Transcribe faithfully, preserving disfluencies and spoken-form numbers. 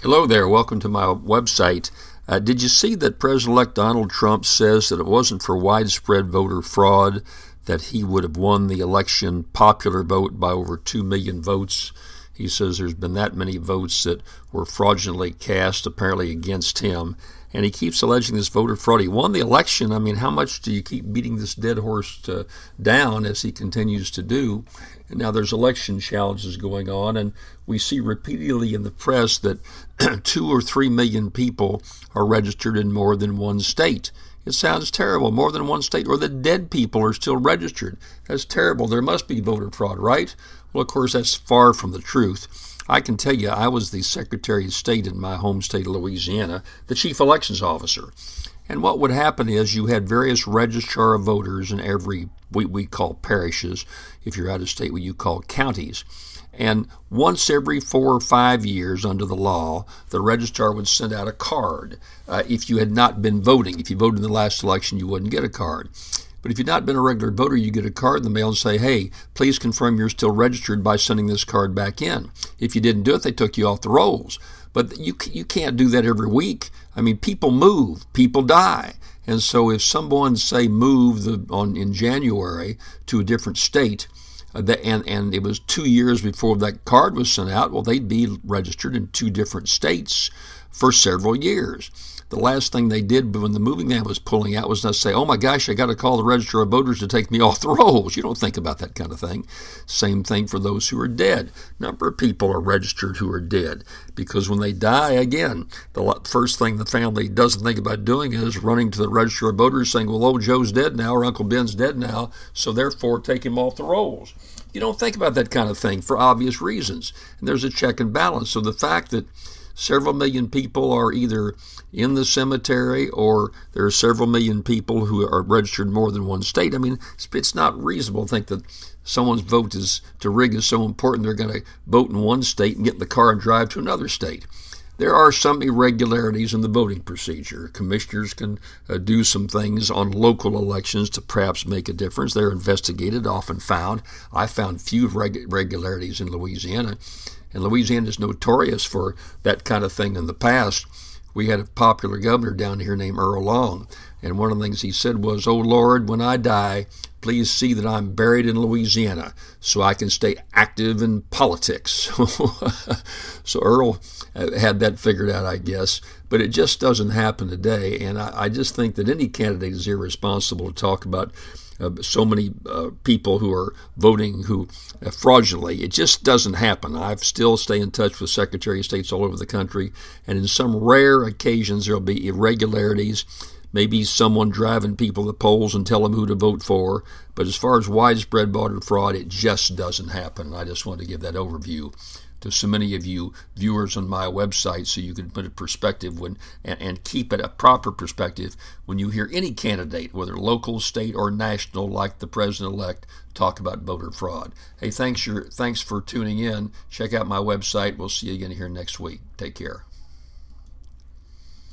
Hello there. Welcome to my website. Uh, did you see that President-elect Donald Trump says that it wasn't for widespread voter fraud that he would have won the election popular vote by over two million votes? He says there's been that many votes that were fraudulently cast, apparently against him. And he keeps alleging this voter fraud. He won the election. I mean, how much do you keep beating this dead horse to, down as he continues to do? And now there's election challenges going on, and we see repeatedly in the press that two or three million people are registered in more than one state. It sounds terrible. More than one state, or the dead people are still registered. That's terrible. There must be voter fraud, right? Well, of course, that's far from the truth. I can tell you, I was the Secretary of State in my home state of Louisiana, the chief elections officer. And what would happen is you had various registrar of voters in every, we, we call parishes. If you're out of state, what you call counties. And once every four or five years under the law, the registrar would send out a card. Uh, if you had not been voting, if you voted in the last election, you wouldn't get a card. But if you've not been a regular voter, you get a card in the mail and say, hey, please confirm you're still registered by sending this card back in. If you didn't do it, they took you off the rolls. But you you can't do that every week. I mean, people move, people die. And so if someone, say, moved the, on in January to a different state, uh, the, and, and it was two years before that card was sent out, well, they'd be registered in two different states for several years. The last thing they did when the moving van was pulling out was not say, oh my gosh, I got to call the registrar of voters to take me off the rolls. You don't think about that kind of thing. Same thing for those who are dead. A number of people are registered who are dead because when they die, again, the first thing the family doesn't think about doing is running to the registrar of voters saying, well, old Joe's dead now or Uncle Ben's dead now, so therefore take him off the rolls. You don't think about that kind of thing for obvious reasons. And there's a check and balance. So the fact that several million people are either in the cemetery or there are several million people who are registered in more than one state. I mean, it's not reasonable to think that someone's vote is to rig is so important they're going to vote in one state and get in the car and drive to another state. There are some irregularities in the voting procedure. Commissioners can uh, do some things on local elections to perhaps make a difference. They're investigated, often found. I found few reg- irregularities in Louisiana. And Louisiana is notorious for that kind of thing in the past. We had a popular governor down here named Earl Long, and one of the things he said was, oh, Lord, when I die, please see that I'm buried in Louisiana so I can stay active in politics. So Earl had that figured out, I guess, but it just doesn't happen today, and I, I just think that any candidate is irresponsible to talk about Uh, so many uh, people who are voting who uh, fraudulently. It just doesn't happen. I still stay in touch with Secretary of States all over the country, and in some rare occasions there will be irregularities, maybe someone driving people to the polls and tell them who to vote for. But as far as widespread voter fraud, it just doesn't happen. I just wanted to give that overview to so many of you viewers on my website so you can put a perspective when and, and keep it a proper perspective when you hear any candidate, whether local, state, or national, like the president-elect, talk about voter fraud. Hey, thanks, your, thanks for tuning in. Check out my website. We'll see you again here next week. Take care.